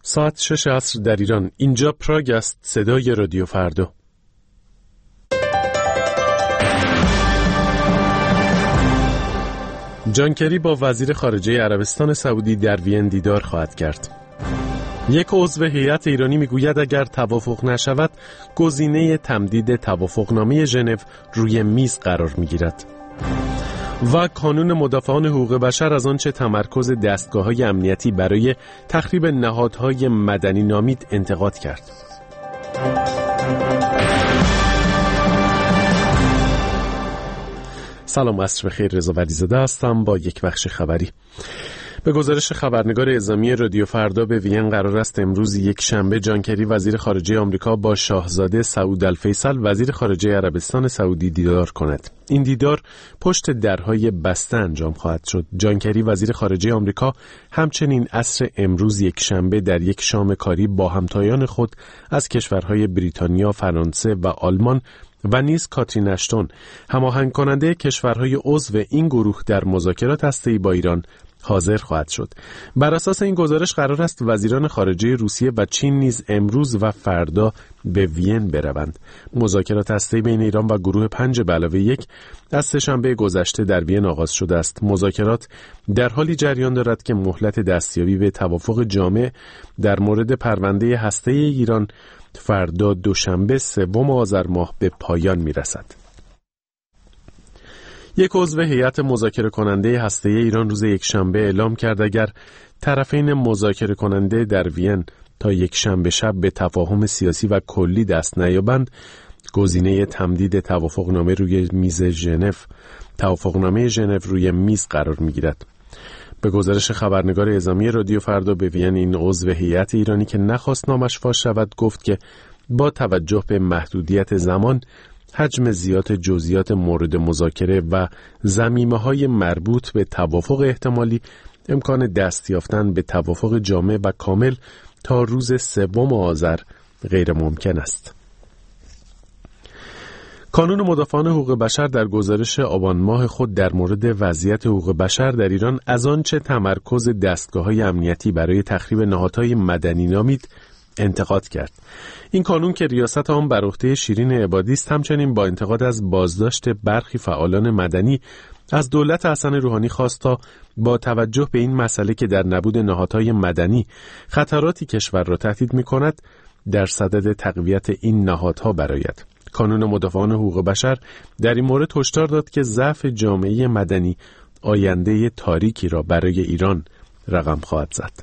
ساعت 6 عصر در ایران. اینجا پراگ است. صدای رادیو فردا. جان کری با وزیر خارجه عربستان سعودی در وین دیدار خواهد کرد. یک عضو هیئت ایرانی میگوید اگر توافق نشود گزینه تمدید توافقنامه ژنو روی میز قرار میگیرد. و کانون مدافعان حقوق بشر از آنچه تمرکز دستگاه‌های امنیتی برای تخریب نهادهای مدنی نامید انتقاد کرد. سلام، عصر بخیر. رضا ولیزاده هستم با یک بخش خبری. به گزارش خبرنگار اعزامی رادیو فردا به وین قرار است امروز یک شنبه جان کری وزیر خارجه آمریکا با شاهزاده سعود الفیصل وزیر خارجه عربستان سعودی دیدار کند. این دیدار پشت درهای بسته انجام خواهد شد. جان کری وزیر خارجه آمریکا همچنین عصر امروز یک شنبه در یک شام کاری با همتایان خود از کشورهای بریتانیا، فرانسه و آلمان و نیز کاترین اشتون، هماهنگ کننده کشورهای عضو این گروه در مذاکرات هسته‌ای با ایران، حاضر خواهد شد. بر اساس این گزارش قرار است وزیران خارجه روسیه و چین نیز امروز و فردا به وین بروند. مذاکرات هسته‌ای بین ایران و گروه 5+1 از سه‌شنبه گذشته در وین آغاز شده است. مذاکرات در حالی جریان دارد که مهلت دستیابی به توافق جامع در مورد پرونده هسته‌ای ایران فردا دوشنبه 3 آذر ماه به پایان می‌رسد. یک عضو هیئت مذاکره کننده هسته‌ای ایران روز یکشنبه اعلام کرد اگر طرفین مذاکره کننده در وین تا یکشنبه شب به تفاهم سیاسی و کلی دست نیابند، گزینه تمدید توافقنامه روی میز ژنو، توافقنامه ژنو روی میز قرار می‌گیرد. به گزارش خبرنگار اعزامی رادیو فردا به وین این عضو هیئت ایرانی که نخواست نامش فاش شود گفت که با توجه به محدودیت زمان، حجم زیاد جزئیات مورد مذاکره و ضمیمه‌های مربوط به توافق احتمالی، امکان دست یافتن به توافق جامع و کامل تا روز 3 آذر غیر ممکن است. کانون مدافعان حقوق بشر در گزارش آبان ماه خود در مورد وضعیت حقوق بشر در ایران از آنچه تمرکز دستگاه‌های امنیتی برای تخریب نهادهای مدنی نامید انتقاد کرد. این کانون که ریاست آن بر عهده شیرین عبادی است، همچنین با انتقاد از بازداشت برخی فعالان مدنی از دولت حسن روحانی خواست تا با توجه به این مسئله که در نبود نهادهای مدنی خطراتی کشور را تهدید می‌کند، در صدد تقویت این نهادها برآید. کانون مدافعان حقوق بشر در این مورد هشدار داد که ضعف جامعه مدنی آینده تاریکی را برای ایران رقم خواهد زد.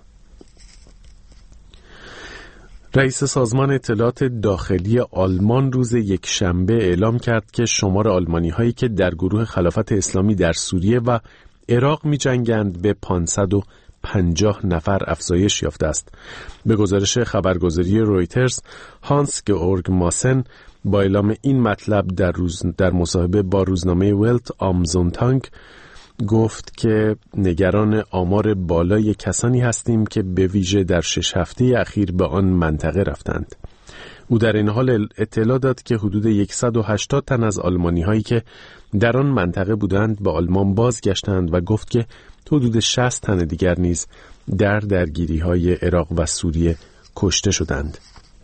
رئیس سازمان اطلاعات داخلی آلمان روز یکشنبه اعلام کرد که شمار آلمانی‌هایی که در گروه خلافت اسلامی در سوریه و عراق می‌جنگند به 550 نفر افزایش یافته است. به گزارش خبرگزاری رویترز، هانس گئورگ ماسن با اعلام این مطلب در مصاحبه با روزنامه ولت آم زونتاگ گفت که نگران آمار بالای کسانی هستیم که به ویژه در 6 هفته اخیر به آن منطقه رفتند. او در این حال اطلاع داد که حدود 180 تن از آلمانی هایی که در آن منطقه بودند به آلمان بازگشتند و گفت که حدود 60 تن دیگر نیز در درگیری های عراق و سوریه کشته شدند.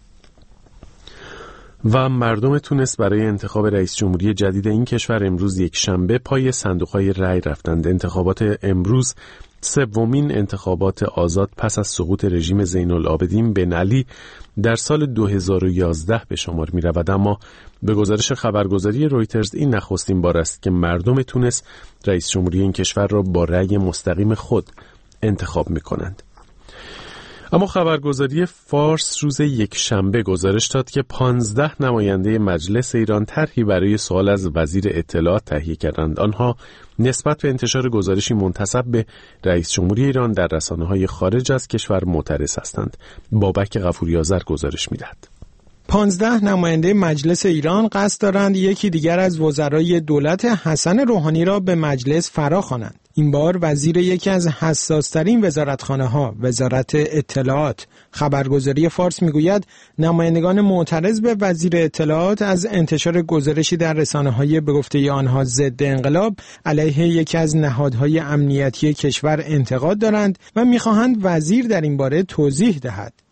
و مردم تونس برای انتخاب رئیس جمهوری جدید این کشور امروز یکشنبه پای صندوق‌های رأی رفتند. انتخابات امروز 3مین انتخابات آزاد پس از سقوط رژیم زین العابدین بن علی در سال 2011 به شمار می‌رود، اما به گزارش خبرگزاری رویترز این نخستین بار است که مردم تونس رئیس جمهوری این کشور را با رأی مستقیم خود انتخاب می‌کنند. اما خبرگزاری فارس روز یکشنبه گزارش داد که 15 نماینده مجلس ایران طرحی برای سوال از وزیر اطلاعات تهیه کردند. آنها نسبت به انتشار گزارشی منتسب به رئیس جمهوری ایران در رسانه‌های خارج از کشور معترض هستند. بابک غفوری آذر گزارش می‌دهد. 15 نماینده مجلس ایران قصد دارند یکی دیگر از وزرای دولت حسن روحانی را به مجلس فراخوانند. این بار وزیر یکی از حساس‌ترین وزارتخانه‌ها، وزارت اطلاعات. خبرگزاری فارس میگوید نمایندگان معترض به وزیر اطلاعات از انتشار گزارشی در رسانه‌های به گفته آنها ضد انقلاب علیه یکی از نهادهای امنیتی کشور انتقاد دارند و می‌خواهند وزیر در این باره توضیح دهد.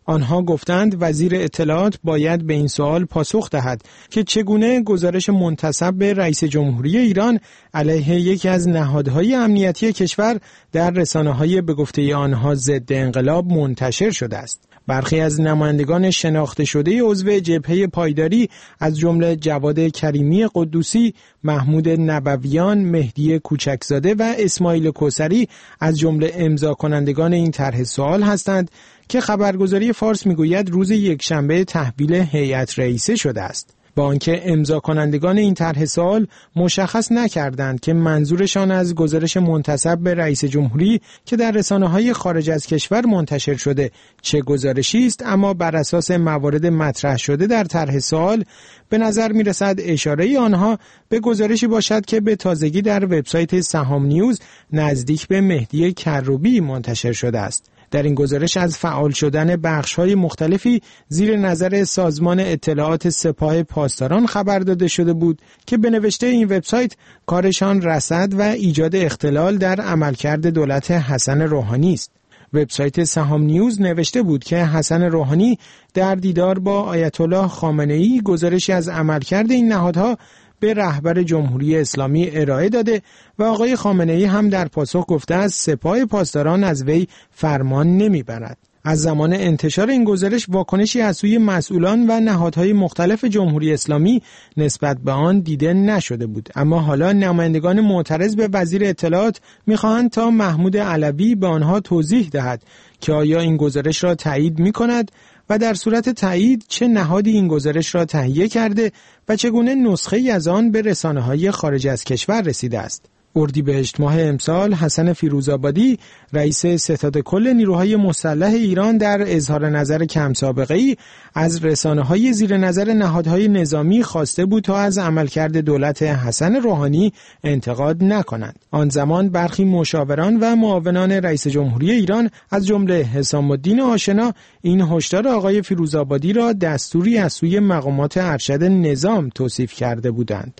آنها گفتند وزیر اطلاعات باید به این سوال پاسخ دهد که چگونه گزارش منتسب به رئیس جمهوری ایران علیه یکی از نهادهای امنیتی کشور در رسانه‌های به گفته آنها ضد انقلاب منتشر شده است. برخی از نمایندگان شناخته شده عضو جبهه پایداری از جمله جواد کریمی قدوسی، محمود نبویان، مهدی کوچکزاده و اسماعیل کوثری از جمله امضا کنندگان این طرح سوال هستند که خبرگزاری فارس میگوید روز یکشنبه تحویل هیئت رئیسه شده است. با آنکه امضا کنندگان این طرح سوال مشخص نکردند که منظورشان از گزارش منتسب به رئیس جمهوری که در رسانه‌های خارج از کشور منتشر شده چه گزارشی است، اما بر اساس موارد مطرح شده در طرح سوال به نظر می‌رسد اشاره آنها به گزارشی باشد که به تازگی در وبسایت سهام نیوز نزدیک به مهدی کروبی منتشر شده است. در این گزارش از فعال شدن بخش‌های مختلفی زیر نظر سازمان اطلاعات سپاه پاسداران خبر داده شده بود که به نوشته این وبسایت کارشان رصد و ایجاد اختلال در عملکرد دولت حسن روحانی است. وبسایت سهام نیوز نوشته بود که حسن روحانی در دیدار با آیت الله خامنه‌ای گزارشی از عملکرد این نهادها به رهبر جمهوری اسلامی ارائه داده و آقای خامنه‌ای هم در پاسخ گفته است سپاه پاسداران از وی فرمان نمیبرد. از زمان انتشار این گزارش واکنشی از سوی مسئولان و نهادهای مختلف جمهوری اسلامی نسبت به آن دیده نشده بود، اما حالا نمایندگان معترض به وزیر اطلاعات می‌خواهند تا محمود علوی به آنها توضیح دهد که آیا این گزارش را تایید می‌کند و در صورت تایید چه نهادی این گزارش را تهیه کرده و چگونه نسخه‌ای از آن به رسانه‌های خارج از کشور رسیده است. اردیبهشت ماه امسال حسن فیروزآبادی رئیس ستاد کل نیروهای مسلح ایران در اظهار نظر کم سابقه‌ای از رسانه‌های زیر نظر نهادهای نظامی خواسته بود تا از عملکرد دولت حسن روحانی انتقاد نکنند. آن زمان برخی مشاوران و معاونان رئیس جمهوری ایران از جمله حسام الدین آشنا این هشدار آقای فیروزآبادی را دستوری از سوی مقامات ارشد نظام توصیف کرده بودند.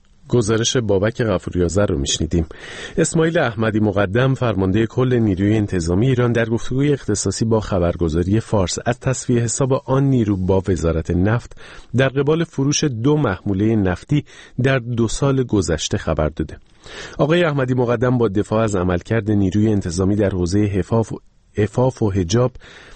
گزارش بابک غفوری‌آذر رو میشنیدیم. اسماعیل احمدی مقدم فرمانده کل نیروی انتظامی ایران در گفتگوی اختصاصی با خبرگزاری فارس از تسویه حساب آن نیرو با وزارت نفت در قبال فروش 2 محموله نفتی در 2 سال گذشته خبر داده. آقای احمدی مقدم با دفاع از عملکرد نیروی انتظامی در حوزه عفاف و حجاب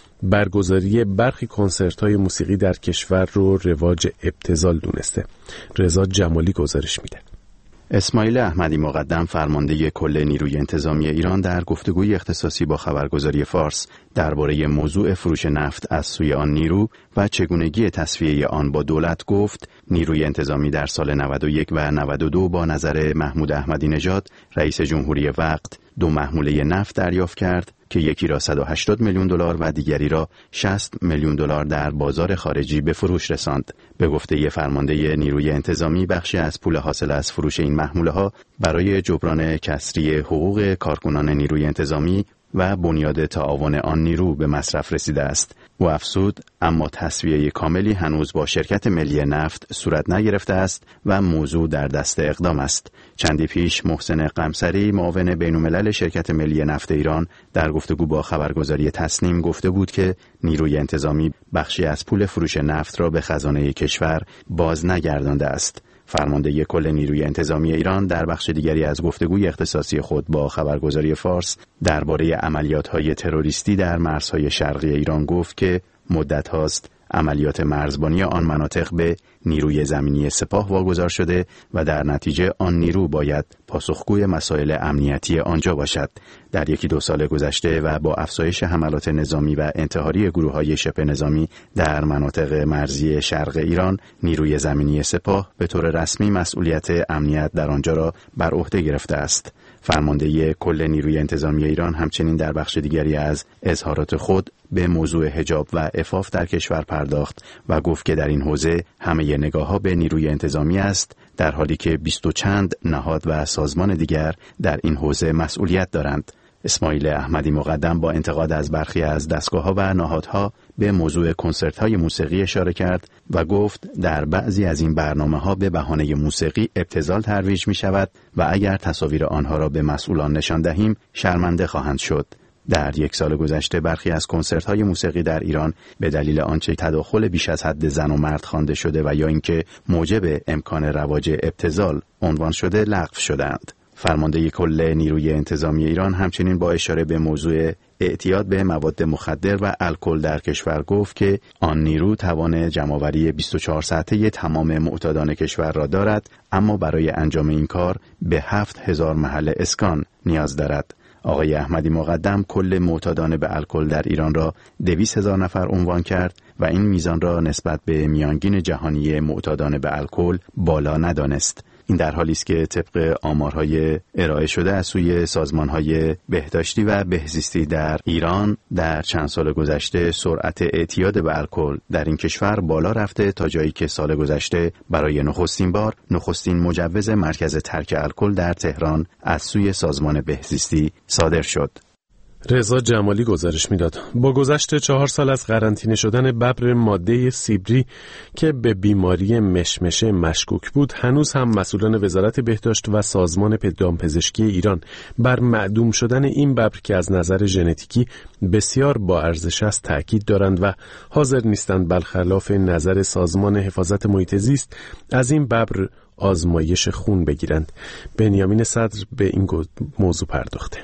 برگزاری برخی کنسرت‌های موسیقی در کشور رو رواج ابتذال دونسته. رضا جمالی گزارش میده. اسماعیل احمدی مقدم فرمانده کل نیروی انتظامی ایران در گفتگوی اختصاصی با خبرگزاری فارس درباره موضوع فروش نفت از سوی آن نیرو و چگونگی تسویه آن با دولت گفت نیروی انتظامی در سال 91 و 92 با نظر محمود احمدی نژاد رئیس جمهوری وقت 2 محموله نفت دریافت کرد که یکی را 180 میلیون دلار و دیگری را 60 میلیون دلار در بازار خارجی به فروش رساند. به گفته فرمانده نیروی انتظامی بخشی از پول حاصل از فروش این محموله ها برای جبران کسری حقوق کارکنان نیروی انتظامی و بنیاد تعاون آن نیرو به مصرف رسیده است. او افزود اما تسویه کاملی هنوز با شرکت ملی نفت صورت نگرفته است و موضوع در دست اقدام است. چندی پیش محسن قمصری معاون بین‌الملل شرکت ملی نفت ایران در گفتگو با خبرگزاری تصنیم گفته بود که نیروی انتظامی بخشی از پول فروش نفت را به خزانه کشور باز نگردانده است. فرمانده کل نیروی انتظامی ایران در بخش دیگری از گفتگوی اختصاصی خود با خبرگزاری فارس درباره عملیات‌های تروریستی در مرزهای شرقی ایران گفت که مدت هاست عملیات مرزبانی آن مناطق به نیروی زمینی سپاه واگذار شده و در نتیجه آن نیرو باید پاسخگوی مسائل امنیتی آنجا باشد. در 1-2 سال گذشته و با افزایش حملات نظامی و انتحاری گروه‌های شبه نظامی در مناطق مرزی شرق ایران، نیروی زمینی سپاه به طور رسمی مسئولیت امنیت در آنجا را بر عهده گرفته است. فرمانده کل نیروی انتظامی ایران همچنین در بخش دیگری از اظهارات خود به موضوع حجاب و عفاف در کشور پرداخت و گفت که در این حوزه همه نگاه‌ها به نیروی انتظامی است، در حالی که 20 و چند نهاد و سازمان دیگر در این حوزه مسئولیت دارند. اسماعیل احمدی مقدم با انتقاد از برخی از دستگاه‌ها و نهادها به موضوع کنسرت‌های موسیقی اشاره کرد و گفت در بعضی از این برنامه‌ها به بهانه موسیقی ابتذال ترویج می‌شود و اگر تصاویر آنها را به مسئولان نشان دهیم شرمنده خواهند شد. در یک سال گذشته برخی از کنسرت‌های موسیقی در ایران به دلیل آنچه تداخل بیش از حد زن و مرد خوانده شده و یا اینکه موجب امکان رواج ابتذال عنوان شده لغو شدند. فرمانده کل نیروی انتظامی ایران همچنین با اشاره به موضوع اعتیاد به مواد مخدر و الکل در کشور گفت که آن نیرو توان جمع‌آوری 24 ساعته تمام معتادان کشور را دارد، اما برای انجام این کار به 7000 محل اسکان نیاز دارد. آقای احمدی مقدم کل معتادان به الکل در ایران را 200,000 نفر عنوان کرد و این میزان را نسبت به میانگین جهانی معتادان به الکل بالا ندانست. این در حالی است که طبق آمارهای ارائه شده از سوی سازمانهای بهداشتی و بهزیستی در ایران در چند سال گذشته سرعت اعتیاد به الکل در این کشور بالا رفته تا جایی که سال گذشته برای نخستین بار نخستین مجوز مرکز ترک الکل در تهران از سوی سازمان بهزیستی صادر شد. رضا جمالی گزارش میداد. با گذشت 4 سال از قرنطینه شدن ببر ماده سیبری که به بیماری مشمشه مشکوک بود، هنوز هم مسئولان وزارت بهداشت و سازمان دامپزشکی ایران بر معدوم شدن این ببر که از نظر ژنتیکی بسیار با ارزش است تأکید دارند و حاضر نیستند برخلاف نظر سازمان حفاظت محیط زیست از این ببر آزمایش خون بگیرند. بنیامین صدر به این موضوع پرداخته.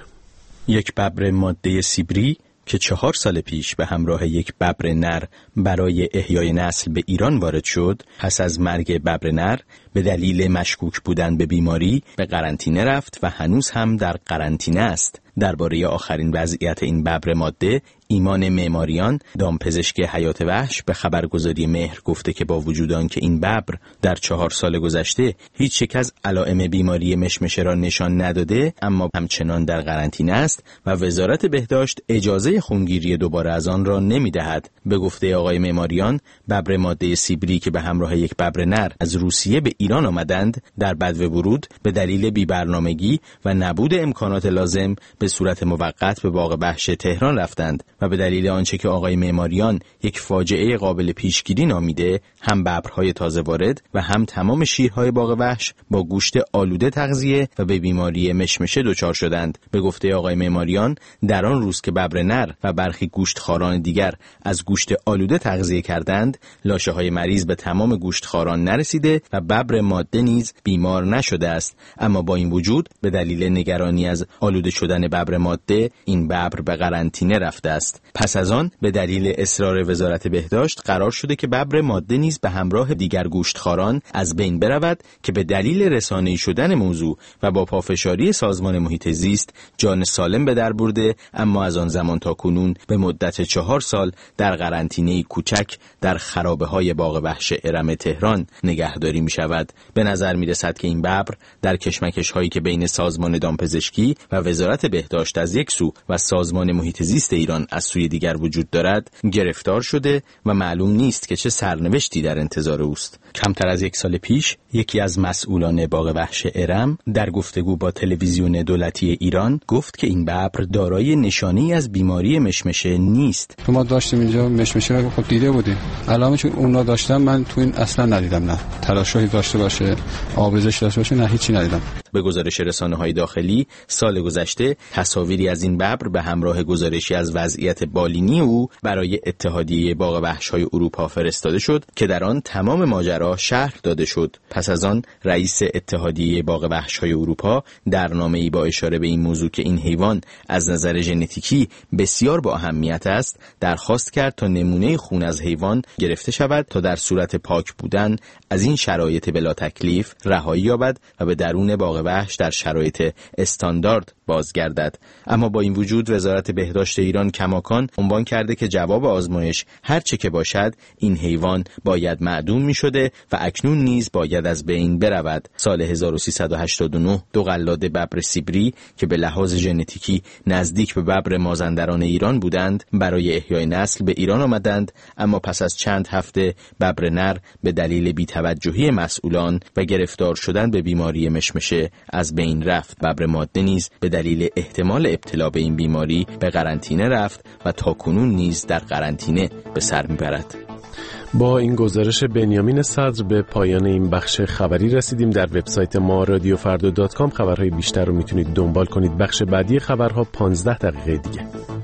یک ببر ماده سیبری که 4 سال پیش به همراه یک ببر نر برای احیای نسل به ایران وارد شد، پس از مرگ ببر نر به دلیل مشکوک بودن به بیماری به قرنطینه رفت و هنوز هم در قرنطینه است. درباره آخرین وضعیت این ببر ماده، ایمان معماریان، دامپزشک حیات وحش، به خبرگزاری مهر گفته که با وجود آنکه این ببر در 4 سال گذشته هیچ یک از علائم بیماری مشمشه را نشان نداده، اما همچنان در قرنطینه است و وزارت بهداشت اجازه خونگیری دوباره از آن را نمی‌دهد. به گفته آقای معماریان، ببر ماده سیبری که به همراه یک ببر نر از روسیه به ایران آمدند، در بدو ورود به دلیل بی‌برنامگی و نبود امکانات لازم به صورت موقت به باغ وحش تهران رفتند و به دلیل آنچه که آقای معماریان یک فاجعه قابل پیشگیری نامیده، هم ببرهای تازه وارد و هم تمام شیرهای باغ وحش با گوشت آلوده تغذیه و به بیماری مشمشه دچار شدند. به گفته آقای معماریان، در آن روز که ببر نر و برخی گوشتخواران دیگر از گوشت آلوده تغذیه کردند، لاشه‌های مریض به تمام گوشتخواران نرسیده و ببر ماده نیز بیمار نشده است. اما با این وجود به دلیل نگرانی از آلوده شدن ببر ماده، این ببر به قرنطینه رفته است. پس از آن به دلیل اصرار وزارت بهداشت قرار شده که ببر ماده نیز به همراه دیگر گوشتخواران از بین برود که به دلیل رسانه‌ای شدن موضوع و با پافشاری سازمان محیط زیست جان سالم به در برده، اما از آن زمان تا کنون به مدت 4 سال در قرنطینه کوچک در خرابه‌های باغ وحش ارم تهران نگهداری می‌شود. به نظر می‌رسد که این ببر در کشمکش‌هایی که بین سازمان دامپزشکی و وزارت بهداشت از یک سو و سازمان محیط زیست ایران از سوی دیگر وجود دارد، گرفتار شده و معلوم نیست که چه سرنوشتی در انتظار اوست. کمتر از 1 سال پیش یکی از مسئولان باغ وحش ارم در گفتگو با تلویزیون دولتی ایران گفت که این ببر دارای نشانی از بیماری مشمشه نیست. ما داشتیم اینجا مشمشه رو خود دیده بودیم، علامه چون اونا داشتن من تو این اصلا ندیدم، نه تلاشی داشته باشه، آبریزش داشته باشه، نه هیچی ندیدم. به گزارش رسانه‌های داخلی، سال گذشته تصاویری از این ببر به همراه گزارشی از وضعیت بالینی او برای اتحادیه باغ وحش‌های اروپا فرستاده شد که در آن تمام ماجرا شرح داده شد. پس از آن رئیس اتحادیه باغ وحش‌های اروپا در نامه‌ای با اشاره به این موضوع که این حیوان از نظر ژنتیکی بسیار با اهمیت است، درخواست کرد تا نمونه خون از حیوان گرفته شود تا در صورت پاک بودن از این شرایط بلا تکلیف رهایی یابد و به درون باغ وحش در شرایط استاندارد بازگردد. اما با این وجود وزارت بهداشت ایران کماکان عنوان کرده که جواب آزمایش هر چه که باشد این حیوان باید معدوم می شده و اکنون نیز باید از بین برود. سال 1389 2 قلاده ببر سیبری که به لحاظ ژنتیکی نزدیک به ببر مازندران ایران بودند برای احیای نسل به ایران آمدند، اما پس از چند هفته ببر نر به دلیل بی‌توجهی مسئولان و گرفتار شدن به بیماری مشمشه از بین رفت. ببر ماده نیز به دلیل احتمال ابتلا به این بیماری به قرنطینه رفت و تا کنون نیز در قرنطینه به سر میبرد. با این گزارش بنیامین صدر به پایان این بخش خبری رسیدیم. در وبسایت ما رادیوفردا.com خبرهای بیشتر رو میتونید دنبال کنید. بخش بعدی خبرها 15 دقیقه دیگه.